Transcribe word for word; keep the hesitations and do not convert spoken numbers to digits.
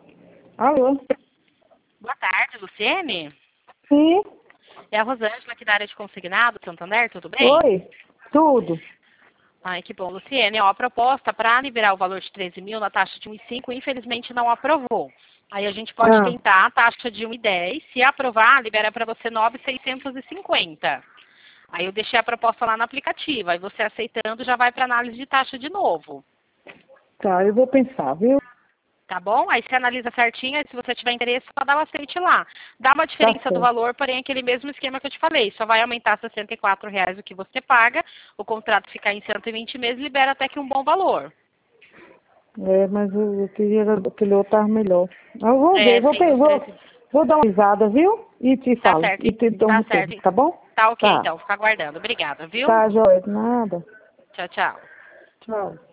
Alô? Boa tarde, Luciene. Sim? É a Rosângela aqui da área de consignado, Santander, tudo bem? Oi? Tudo? Ai, que bom. Luciene, ó, a proposta para liberar o valor de treze mil na taxa de um vírgula cinco, infelizmente não aprovou. Aí a gente pode Ah. tentar a taxa de um vírgula dez. Se aprovar, libera para você nove mil seiscentos e cinquenta. Aí eu deixei a proposta lá no aplicativo. Aí você aceitando já vai para análise de taxa de novo. Tá, eu vou pensar, viu? Tá bom? Aí você analisa certinho, e se você tiver interesse, só dá o aceite lá. Dá uma diferença Tá do certo. valor, porém aquele mesmo esquema que eu te falei. Só vai aumentar sessenta e quatro reais o que você paga, o contrato ficar em cento e vinte meses, libera até que um bom valor. É, mas eu, eu queria aquele outro tava melhor. Eu vou ver, É, vou, sim, pe- os vou, treze. vou dar uma risada, viu? E te Tá falo. certo, E te dou um tá retorno, certo. tá bom? Tá ok, Tá. então. Fica aguardando. Obrigada, viu? Tá, joia. Nada. Tchau, tchau. Tchau.